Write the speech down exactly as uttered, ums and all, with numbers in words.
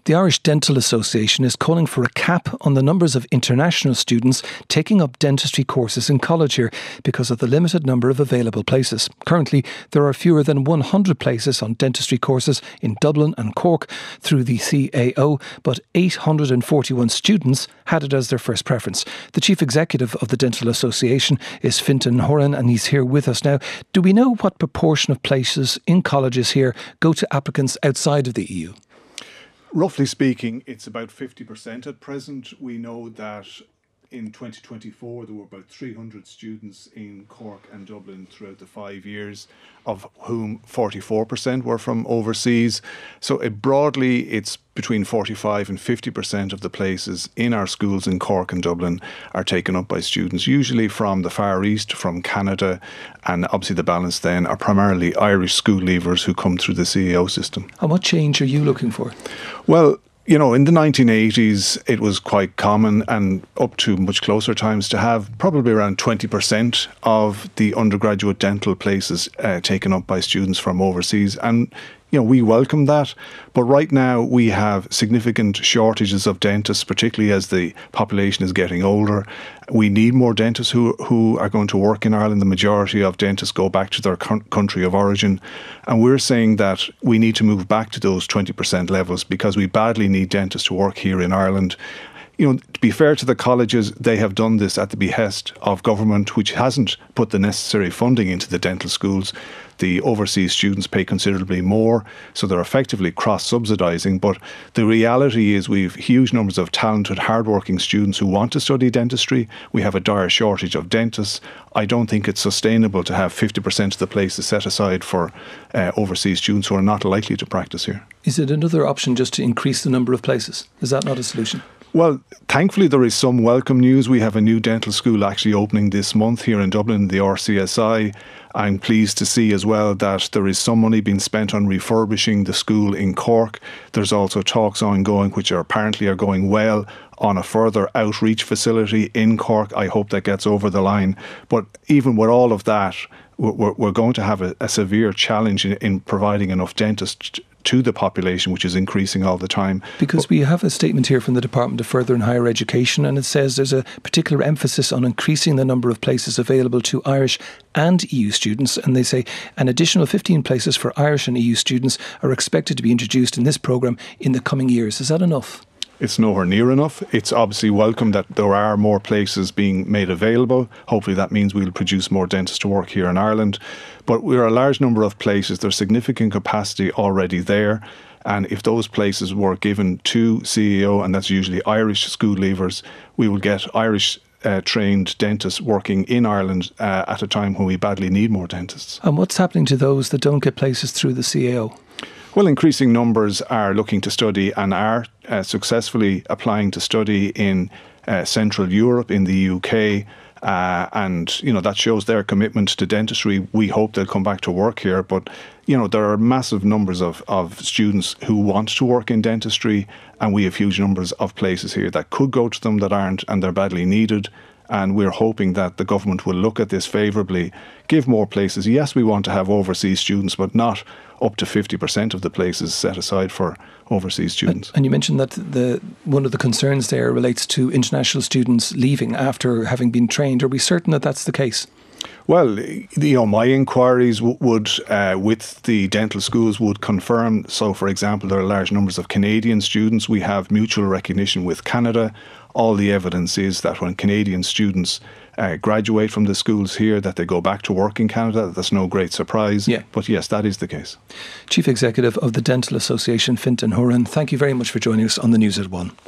The Irish Dental Association is calling for a cap on the numbers of international students taking up dentistry courses in college here because of the limited number of available places. Currently, there are fewer than one hundred places on dentistry courses in Dublin and Cork through the C A O, but eight hundred forty-one students had it as their first preference. The Chief Executive of the Dental Association is Fintan Horan, and he's here with us now. Do we know what proportion of places in colleges here go to applicants outside of the E U? Roughly speaking, it's about fifty percent at present. We know that in twenty twenty-four there were about three hundred students in Cork and Dublin throughout the five years, of whom forty-four percent were from overseas. So it broadly, it's between forty-five and fifty percent of the places in our schools in Cork and Dublin are taken up by students, usually from the Far East, from Canada, and obviously the balance then are primarily Irish school leavers who come through the C A O system. And what change are you looking for? Well, you know, in the nineteen eighties, it was quite common, and up to much closer times, to have probably around twenty percent of the undergraduate dental places uh, taken up by students from overseas. And you know, we welcome that, but right now we have significant shortages of dentists, particularly as the population is getting older. We need more dentists who who are going to work in Ireland. The majority of dentists go back to their con- country of origin, and we're saying that we need to move back to those twenty percent levels because we badly need dentists to work here in Ireland. You know, to be fair to the colleges, they have done this at the behest of government, which hasn't put the necessary funding into the dental schools. The overseas students pay considerably more, so they're effectively cross-subsidising. But the reality is we've huge numbers of talented, hard-working students who want to study dentistry. We have a dire shortage of dentists. I don't think it's sustainable to have fifty percent of the places set aside for uh, overseas students who are not likely to practice here. Is it another option just to increase the number of places? Is that not a solution? Well, thankfully there is some welcome news. We have a new dental school actually opening this month here in Dublin, the R C S I. I'm pleased to see as well that there is some money being spent on refurbishing the school in Cork. There's also talks ongoing, which are apparently are going well, on a further outreach facility in Cork. I hope that gets over the line. But even with all of that, we're, we're going to have a, a severe challenge in, in providing enough dentists to the population, which is increasing all the time. Because but we have a statement here from the Department of Further and Higher Education, and it says there's a particular emphasis on increasing the number of places available to Irish and E U students, and they say an additional fifteen places for Irish and E U students are expected to be introduced in this programme in the coming years. Is that enough? It's nowhere near enough. It's obviously welcome that there are more places being made available. Hopefully that means we'll produce more dentists to work here in Ireland. But we're a large number of places. There's significant capacity already there. And if those places were given to C A O, and that's usually Irish school leavers, we will get Irish Uh, trained dentists working in Ireland uh, at a time when we badly need more dentists. And what's happening to those that don't get places through the C A O? Well, increasing numbers are looking to study and are uh, successfully applying to study in uh, Central Europe, in the U K, uh, and you know that shows their commitment to dentistry. We hope they'll come back to work here, but you know there are massive numbers of, of students who want to work in dentistry, and we have huge numbers of places here that could go to them that aren't, and they're badly needed. And we're hoping that the government will look at this favourably, give more places. Yes, we want to have overseas students, but not up to fifty percent of the places set aside for overseas students. And you mentioned that the one of the concerns there relates to international students leaving after having been trained. Are we certain that that's the case? Well, you know, my inquiries w- would, uh, with the dental schools, would confirm. So, for example, there are large numbers of Canadian students. We have mutual recognition with Canada. All the evidence is that when Canadian students uh, graduate from the schools here, that they go back to work in Canada. That's no great surprise. Yeah. But yes, that is the case. Chief Executive of the Dental Association, Fintan Horan, thank you very much for joining us on the News at One.